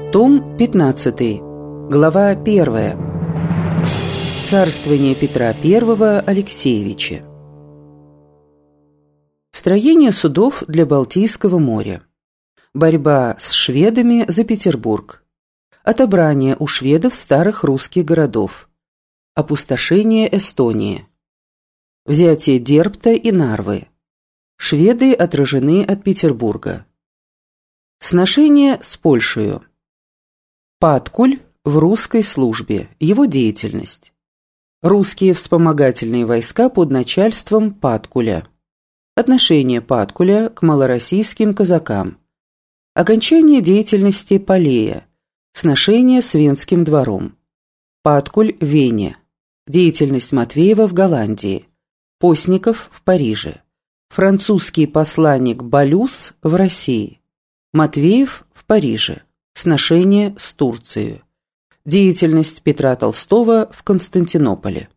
Том 15, глава 1. Царствование Петра I Алексеевича. Строение судов для Балтийского моря. Борьба с шведами за Петербург. Отобрание у шведов старых русских городов. Опустошение Эстонии. Взятие Дербта и Нарвы. Шведы отражены от Петербурга. Сношение с Польшею. Паткуль в русской службе. Его деятельность. Русские вспомогательные войска под начальством Паткуля. Отношение Паткуля к малороссийским казакам. Окончание деятельности Полея. Сношение с Венским двором. Паткуль в Вене. Деятельность Матвеева в Голландии. Постников в Париже. Французский посланник Балюс в России. Матвеев в Париже. Сношение с Турцией. Деятельность Петра Толстого в Константинополе.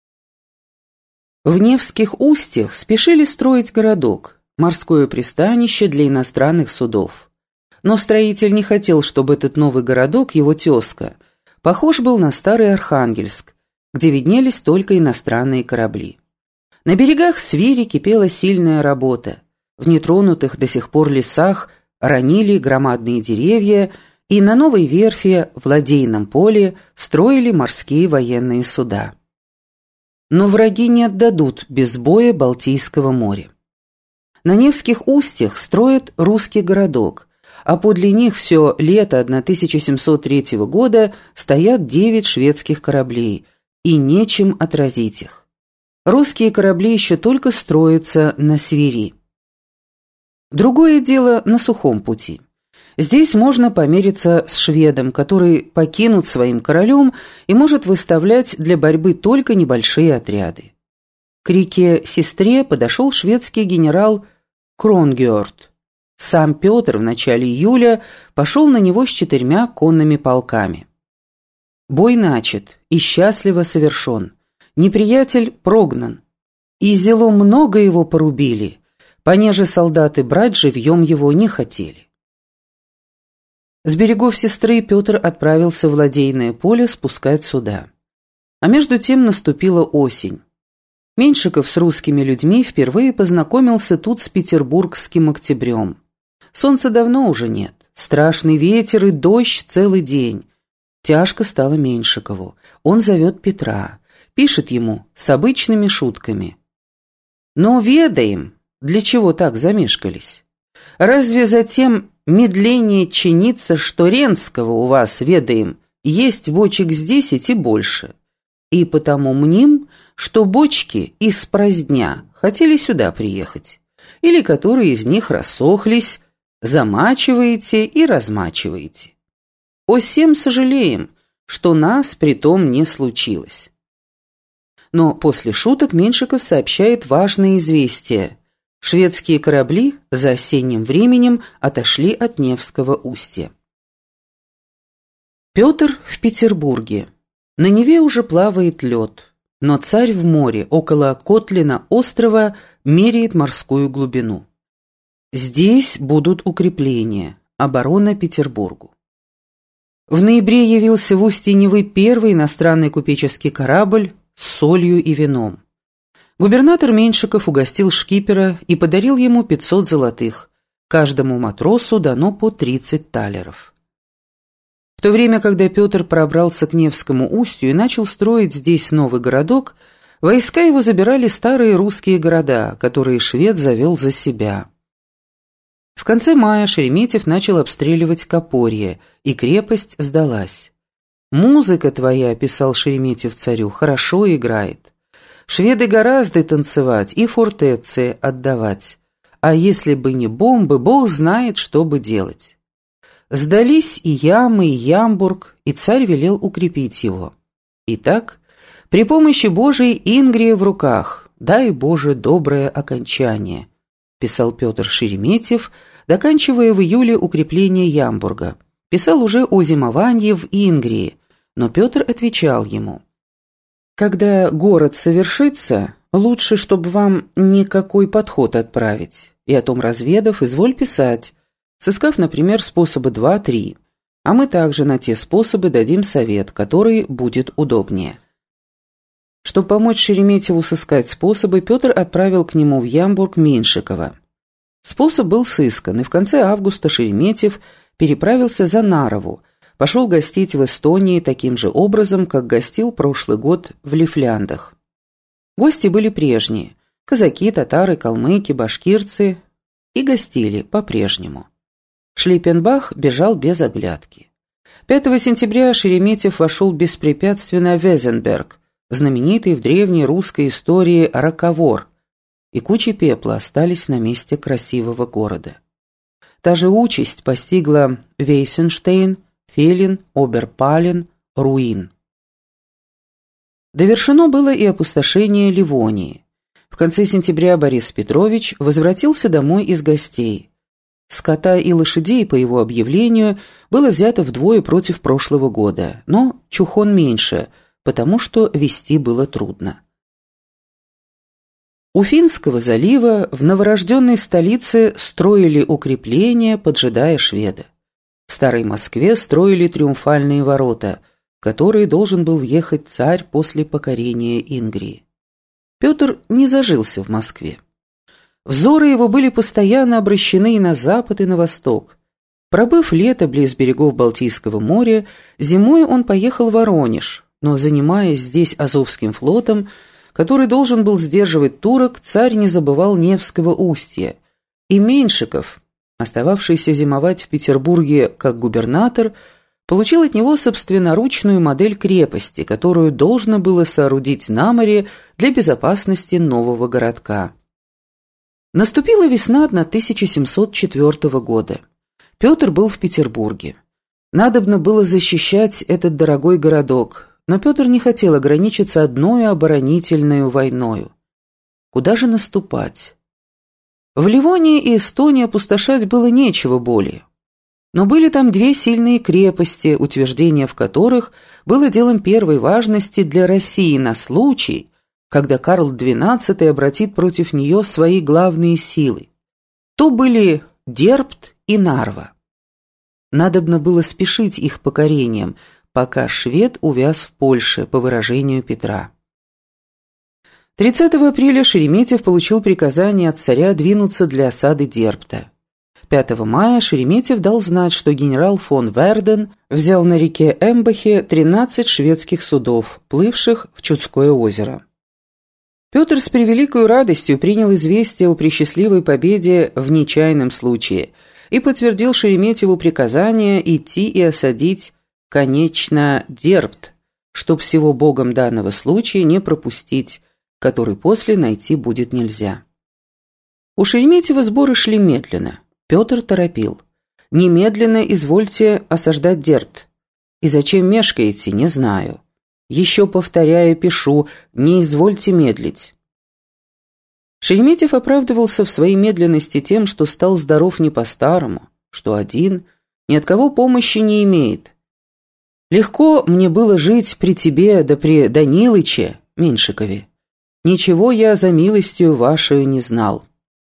В Невских устьях спешили строить городок, морское пристанище для иностранных судов. Но строитель не хотел, чтобы этот новый городок, его тезка, похож был на старый Архангельск, где виднелись только иностранные корабли. На берегах Свири кипела сильная работа. В нетронутых до сих пор лесах ранили громадные деревья, и на новой верфи в Ладейном поле строили морские военные суда. Но враги не отдадут без боя Балтийского моря. На Невских устьях строят русский городок, а подле них все лето 1703 года стоят 9 шведских кораблей, и нечем отразить их. Русские корабли еще только строятся на Свири. Другое дело на сухом пути. Здесь можно помериться с шведом, который покинут своим королем и может выставлять для борьбы только небольшие отряды. К реке Сестре подошел шведский генерал Кронгьорд. Сам Петр в начале июля пошел на него с 4 конными полками. Бой начат и счастливо совершен. Неприятель прогнан. И зело много его порубили, понеже солдаты брать живьем его не хотели. С берегов Сестры Петр отправился в Ладейное поле спускать суда. А между тем наступила осень. Меньшиков с русскими людьми впервые познакомился тут с петербургским октябрем. Солнца давно уже нет, страшный ветер и дождь целый день. Тяжко стало Меньшикову. Он зовет Петра, пишет ему с обычными шутками. «Но ведаем, для чего так замешкались? Разве затем медление чинится, что Ренского у вас, ведаем, есть бочек с 10 и больше, и потому мним, что бочки из праздня хотели сюда приехать, или которые из них рассохлись, замачиваете и размачиваете. О сем сожалеем, что нас притом не случилось». Но после шуток Меньшиков сообщает важное известие. Шведские корабли за осенним временем отошли от Невского устья. Петр в Петербурге. На Неве уже плавает лед, но царь в море, около Котлина острова, меряет морскую глубину. Здесь будут укрепления, оборона Петербургу. В ноябре явился в устье Невы первый иностранный купеческий корабль с солью и вином. Губернатор Меньшиков угостил шкипера и подарил ему 500 золотых. Каждому матросу дано по 30 талеров. В то время, когда Петр пробрался к Невскому устью и начал строить здесь новый городок, войска его забирали старые русские города, которые швед завел за себя. В конце мая Шереметьев начал обстреливать Копорье, и крепость сдалась. «Музыка твоя, — писал Шереметьев царю, — хорошо играет. Шведы гораздо танцевать и фортеции отдавать. А если бы не бомбы, Бог знает, что бы делать». Сдались и Ямы, и Ямбург, и царь велел укрепить его. Итак, при помощи Божией Ингрия в руках, дай Боже доброе окончание, писал Петр Шереметьев, доканчивая в июле укрепление Ямбурга. Писал уже о зимовании в Ингрии, но Петр отвечал ему: «Когда город совершится, лучше, чтобы вам никакой подход отправить, и о том разведав, изволь писать, сыскав, например, способа 2-3. А мы также на те способы дадим совет, который будет удобнее». Чтобы помочь Шереметьеву сыскать способы, Петр отправил к нему в Ямбург Меньшикова. Способ был сыскан, и в конце августа Шереметьев переправился за Нарову, пошел гостить в Эстонии таким же образом, как гостил прошлый год в Лифляндах. Гости были прежние – казаки, татары, калмыки, башкирцы – и гостили по-прежнему. Шлиппенбах бежал без оглядки. 5 сентября Шереметьев вошел беспрепятственно в Везенберг, знаменитый в древней русской истории Роковор, и кучи пепла остались на месте красивого города. Та же участь постигла Вейсенштейн, Фелин, Оберпален, Руин. Довершено было и опустошение Ливонии. В конце сентября Борис Петрович возвратился домой из гостей. Скота и лошадей, по его объявлению, было взято вдвое против прошлого года, но чухон меньше, потому что вести было трудно. У Финского залива в новорожденной столице строили укрепления, поджидая шведа. В Старой Москве строили триумфальные ворота, в которые должен был въехать царь после покорения Ингрии. Петр не зажился в Москве. Взоры его были постоянно обращены и на запад, и на восток. Пробыв лето близ берегов Балтийского моря, зимой он поехал в Воронеж, но, занимаясь здесь Азовским флотом, который должен был сдерживать турок, царь не забывал Невского устья, и Меньшиков, остававшийся зимовать в Петербурге как губернатор, получил от него собственноручную модель крепости, которую должно было соорудить на море для безопасности нового городка. Наступила весна 1704 года. Петр был в Петербурге. Надобно было защищать этот дорогой городок, но Петр не хотел ограничиться одной оборонительной войною. Куда же наступать? В Ливонии и Эстонии опустошать было нечего более. Но были там две сильные крепости, утверждение в которых было делом первой важности для России на случай, когда Карл XII обратит против нее свои главные силы. То были Дербт и Нарва. Надобно было спешить их покорением, пока швед увяз в Польше, по выражению Петра. 30 апреля Шереметьев получил приказание от царя двинуться для осады Дербта. 5 мая Шереметьев дал знать, что генерал фон Верден взял на реке Эмбахе 13 шведских судов, плывших в Чудское озеро. Петр с превеликой радостью принял известие о пресчастливой победе в нечаянном случае и подтвердил Шереметьеву приказание идти и осадить, конечно, Дербт, чтоб всего богом данного случая не пропустить, который после найти будет нельзя. У Шереметьева сборы шли медленно. Петр торопил. «Немедленно извольте осаждать Дербт. И зачем мешкаете, не знаю. Еще повторяю, пишу, не извольте медлить». Шереметьев оправдывался в своей медленности тем, что стал здоров не по-старому, что один, ни от кого помощи не имеет. «Легко мне было жить при тебе да при Данилыче, Меньшикове. Ничего я за милостью вашей не знал».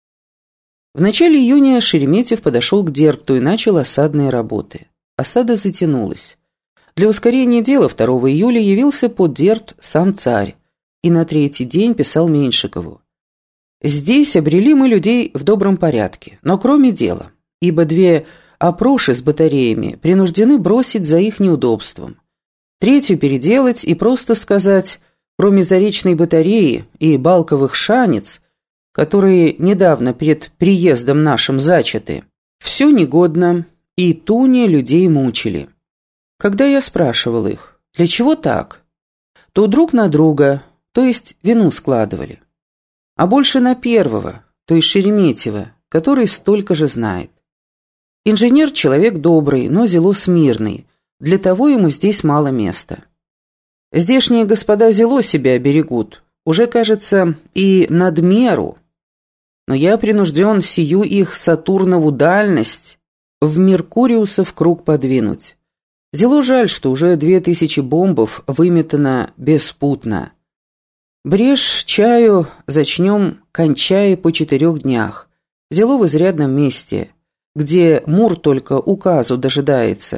В начале июня Шереметьев подошел к Дербту и начал осадные работы. Осада затянулась. Для ускорения дела 2 июля явился под Дербт сам царь и на 3-й день писал Меньшикову: «Здесь обрели мы людей в добром порядке, но кроме дела, ибо 2 опроши с батареями принуждены бросить за их неудобством, 3-ю переделать и просто сказать, кроме Заречной батареи и Балковых шанец, которые недавно перед приездом нашим зачаты, все негодно, и туне людей мучили. Когда я спрашивал их, для чего так, то друг на друга, то есть вину складывали. А больше на первого, то есть Шереметьева, который столько же знает. Инженер человек добрый, но зело смирный, для того ему здесь мало места. Здешние господа зело себя берегут, уже, кажется, и надмеру. Но я принужден сию их Сатурнову дальность в Меркуриусов круг подвинуть. Зело жаль, что уже 2000 бомбов выметано беспутно. Брешь чаю зачнем, кончая по 4 днях. Зело в изрядном месте, где Мур только указу дожидается.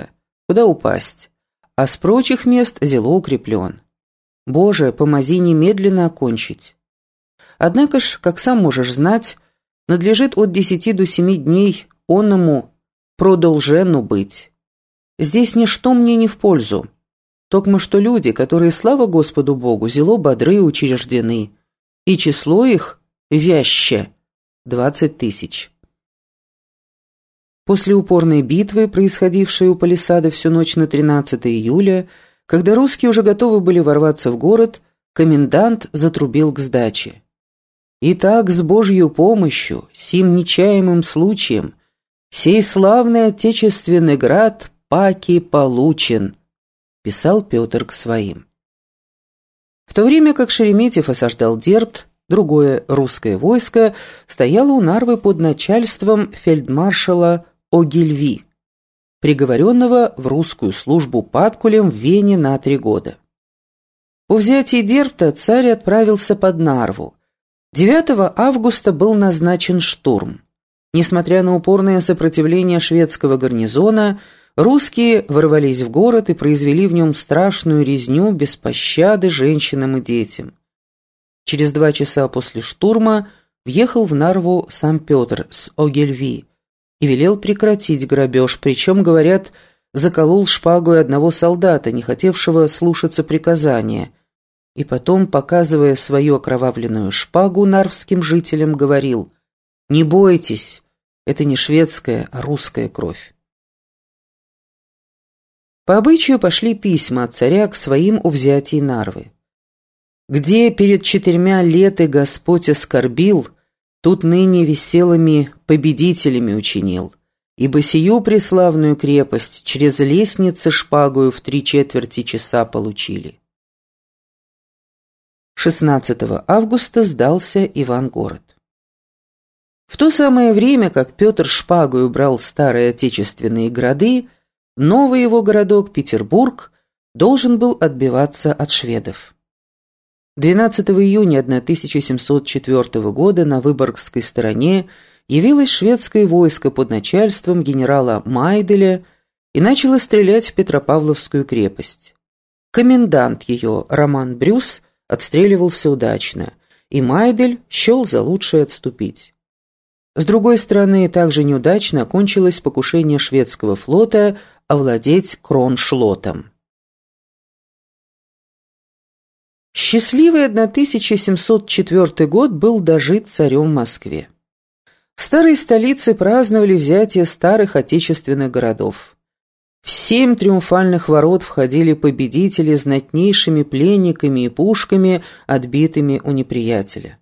куда упасть, а с прочих мест зело укреплен. Боже, помози немедленно окончить. Однако ж, как сам можешь знать, надлежит от 10 до 7 дней онному продолженну быть. Здесь ничто мне не в пользу. Токмо что люди, которые, слава Господу Богу, зело бодры учреждены, и число их вяще 20 тысяч. После упорной битвы, происходившей у палисада всю ночь на 13 июля, когда русские уже готовы были ворваться в город, комендант затрубил к сдаче. «Итак, с Божьей помощью, сим нечаемым случаем, сей славный отечественный град паки получен», писал Петр к своим. В то время как Шереметьев осаждал Дербт, другое русское войско стояло у Нарвы под начальством фельдмаршала Огильви, приговоренного в русскую службу падкулем в Вене на 3 года. По взятии Дербта царь отправился под Нарву. 9 августа был назначен штурм. Несмотря на упорное сопротивление шведского гарнизона, русские ворвались в город и произвели в нем страшную резню без пощады женщинам и детям. Через 2 часа после штурма въехал в Нарву сам Петр с Огильви и велел прекратить грабеж, причем, говорят, заколол шпагой одного солдата, не хотевшего слушаться приказания, и потом, показывая свою окровавленную шпагу нарвским жителям, говорил: «Не бойтесь, это не шведская, а русская кровь». По обычаю пошли письма от царя к своим о взятии Нарвы. «Где перед 4 леты Господь оскорбил, тут ныне веселыми победителями учинил, ибо сию преславную крепость через лестницы шпагою в 3/4 часа получили». 16 августа сдался Ивангород. В то самое время, как Петр шпагою брал старые отечественные города, новый его городок, Петербург, должен был отбиваться от шведов. 12 июня 1704 года на Выборгской стороне явилось шведское войско под начальством генерала Майделя и начало стрелять в Петропавловскую крепость. Комендант ее, Роман Брюс, отстреливался удачно, и Майдель счел за лучшее отступить. С другой стороны, также неудачно окончилось покушение шведского флота овладеть Кроншлотом. Счастливый 1704 год был дожит царем в Москве. В старой столице праздновали взятие старых отечественных городов. В 7 триумфальных ворот входили победители знатнейшими пленниками и пушками, отбитыми у неприятеля.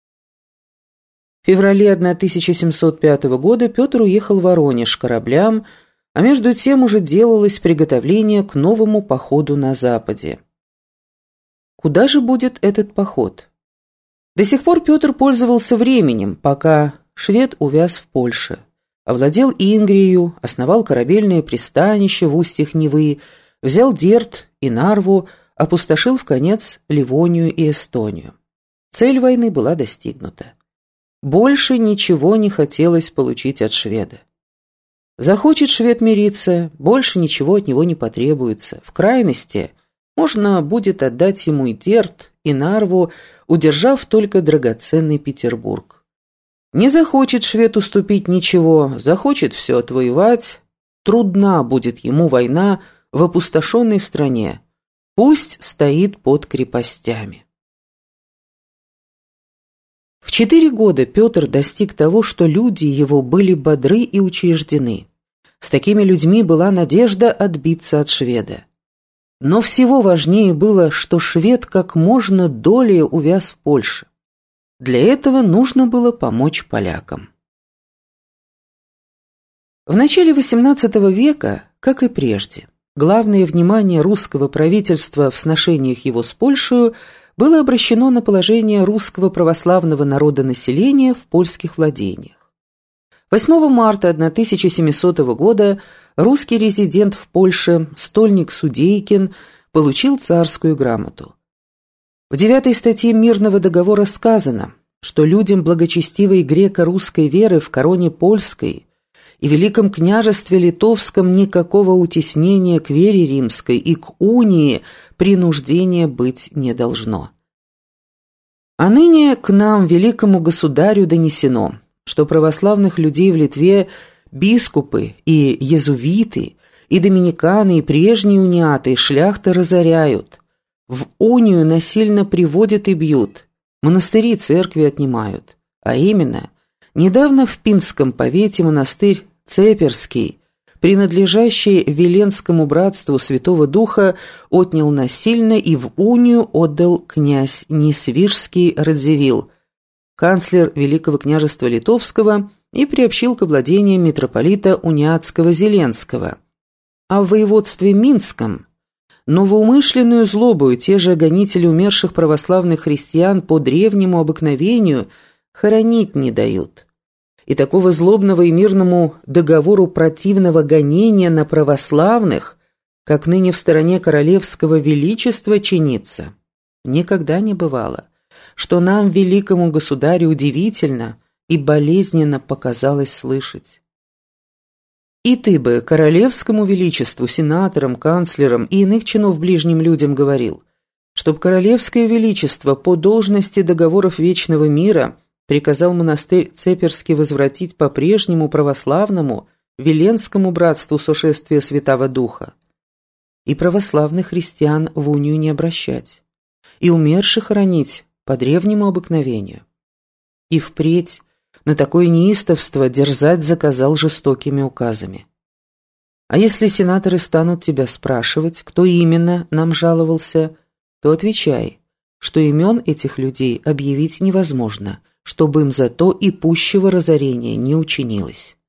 В феврале 1705 года Петр уехал в Воронеж кораблям, а между тем уже делалось приготовление к новому походу на западе. Куда же будет этот поход? До сих пор Петр пользовался временем, пока швед увяз в Польше, овладел Ингрию, основал корабельное пристанище в устьях Невы, взял Дербт и Нарву, опустошил вконец Ливонию и Эстонию. Цель войны была достигнута. Больше ничего не хотелось получить от шведа. Захочет швед мириться, больше ничего от него не потребуется. В крайности можно будет отдать ему и Дербт, и Нарву, удержав только драгоценный Петербург. Не захочет швед уступить ничего, захочет все отвоевать, трудна будет ему война в опустошенной стране, пусть стоит под крепостями. В 4 года Петр достиг того, что люди его были бодры и учреждены. С такими людьми была надежда отбиться от шведа. Но всего важнее было, что швед как можно долее увяз в Польше. Для этого нужно было помочь полякам. В начале XVIII века, как и прежде, главное внимание русского правительства в сношениях его с Польшей было обращено на положение русского православного народонаселения в польских владениях. 8 марта 1700 года русский резидент в Польше, стольник Судейкин, получил царскую грамоту. В 9 статье мирного договора сказано, что людям благочестивой греко-русской веры в короне польской и в Великом княжестве Литовском никакого утеснения к вере римской и к унии принуждения быть не должно. А ныне к нам, великому государю, донесено, что православных людей в Литве бискупы и езувиты, и доминиканы, и прежние униаты, и шляхта разоряют, в унию насильно приводят и бьют, монастыри и церкви отнимают. А именно, недавно в Пинском повете монастырь Цеперский, принадлежащий Веленскому братству Святого Духа, отнял насильно и в унию отдал князь Несвижский Радзивилл, канцлер Великого княжества Литовского, и приобщил к владениям митрополита Униатского Зеленского. А в воеводстве Минском новоумышленную злобою те же гонители умерших православных христиан по древнему обыкновению хоронить не дают. И такого злобного и мирному договору противного гонения на православных, как ныне в стороне королевского величества чинится, никогда не бывало, что нам, великому государю, удивительно и болезненно показалось слышать. И ты бы королевскому величеству, сенаторам, канцлерам и иных чинов ближним людям говорил, чтоб королевское величество по должности договоров вечного мира приказал монастырь Цеперский возвратить по-прежнему православному Веленскому братству сошествия Святого Духа, и православных христиан в унию не обращать, и умерших хоронить по древнему обыкновению. И впредь на такое неистовство дерзать заказал жестокими указами. А если сенаторы станут тебя спрашивать, кто именно нам жаловался, то отвечай, что имен этих людей объявить невозможно, чтобы им зато и пущего разорения не учинилось.